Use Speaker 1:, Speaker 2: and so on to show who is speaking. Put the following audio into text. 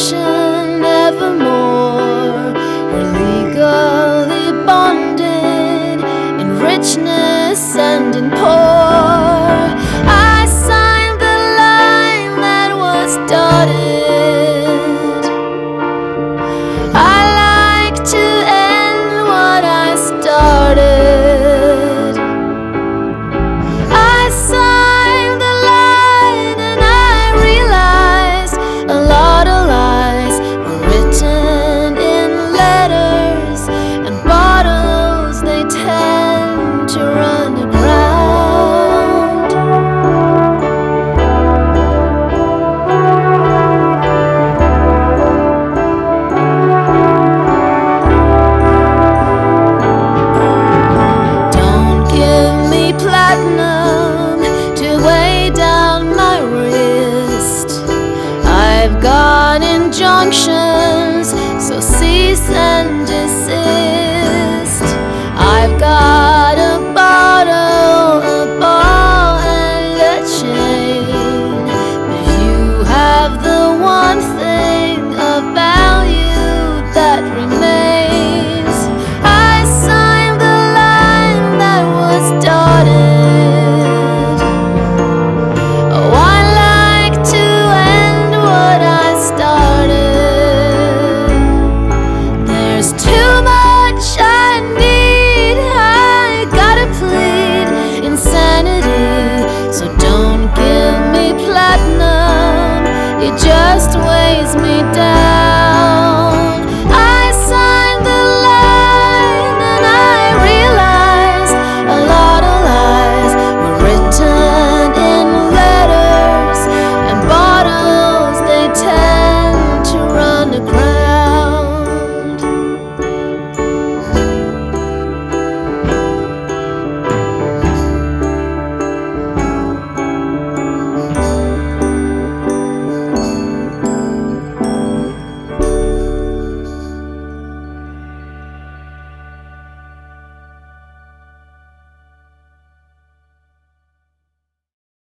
Speaker 1: passion evermore. We're legally bonded in richness and in poor. I signed the line that was dotted. I like to end what I started. I signed the line and I realized a lot of lies were written in letters and bottles. They tend to run aground. Don't give me platinum to weigh down my wrist. I've got injunctions, so cease and desist. I've got a bottle, a ball, and a chain, but you have the one thing of value that remains. I signed the line that was dotted. Oh, I like to end what I started. There's too much I need. I gotta plead insanity. So don't give me platinum. It just weighs me down.